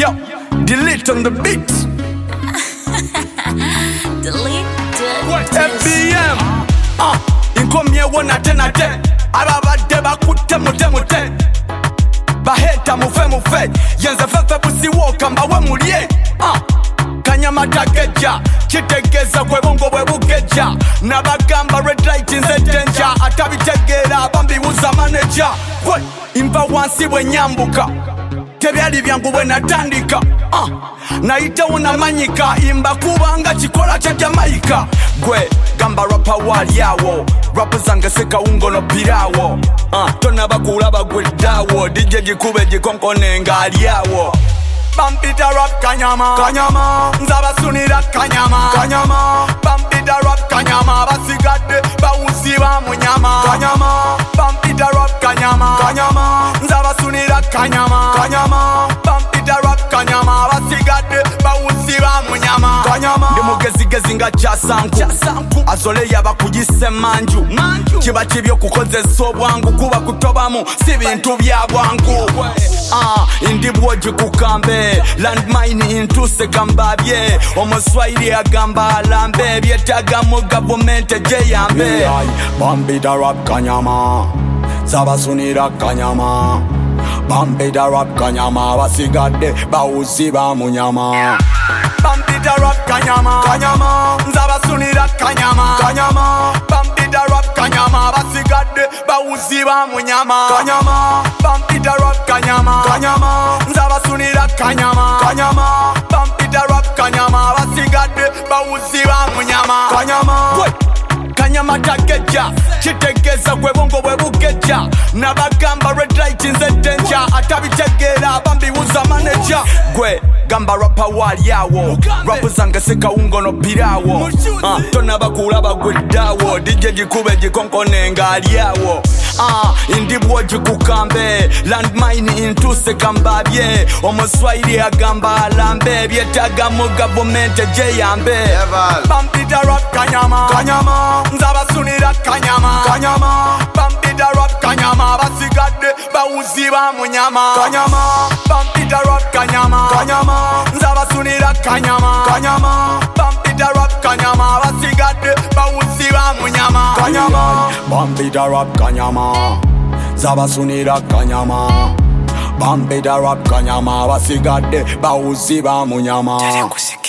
Yo, delete on the beat. Delete FBM. Inkomye wona tenate. Ababadde bakutte mute. Baheta mufe. Yenze fefe busiwoka mbawe mulye. Kanyama takeja. Kitegeza kwe bongo bwe bukeja. Nabagamba red light nze danger. Atabitegera bambibuza manager. Kwe imba wansi bwe nyambuka. Tebyali byangu bwe natandika. Naita unamanyika. Imba kubanga chikola cha Jamaica. Gwe gamba rapa wali yawo. Rapa zange seka ungo no pirawo. Tona bakula bagweddawo. DJ jikube jikonkone ngali yawo. Bampita rap kanyama nzabasunira kanyama Bampita rap kanyama basigadde bawusiba mu nyama Bampita rap kanyama nzabasunira kanyama Bampita rap kanyama basigadde bawusiba mu nyama ndi mugezigezi nga kyasanku azole yaba kugise manju kiba kibyo kukozesa obwangu kuba kutobamu si bintu bya bwangu indi bwoji kukambe landmine intuse kambabye omuswahili agamba alambe byetaga mu government ejeyambe Bampita rap kanyama zabasunira kanyama Bampita rap kanyama basigadde bawusiba mu nyama Bampita rap kanyama nzabasunira kanyama Bampita rap kanyama basigadde bawusiba mu nyama Bampita rap kanyama nzabasunira kanyama Bampita rap kanyama basigadde bawusiba mu nyama Kanyama takeja kitegeza kwe bongo bwe bukeja nabagamba red light nze danger atabitegera bambibuza manager gwe gamba rapa wali yawo rapa zange seka ungo no pirawo tona bakula bagweddawo DJ jikube jikonkone ngali yawo indi bwoji kukambe landmine intuse kambabye omuswahili agamba alambe byetaga mu government ejeyambe Bampita rap kanyama nzabasunira kanyama Bampita rap kanyama basigadde bawusiba mu nyama Bampita rap kanyama nzabasunira kanyama Bampita rap kanyama basigadde bawusiba mu nyama Bampita rap kanyama zabasunira kanyama Bampita rap kanyama basigadde bawusiba mu nyama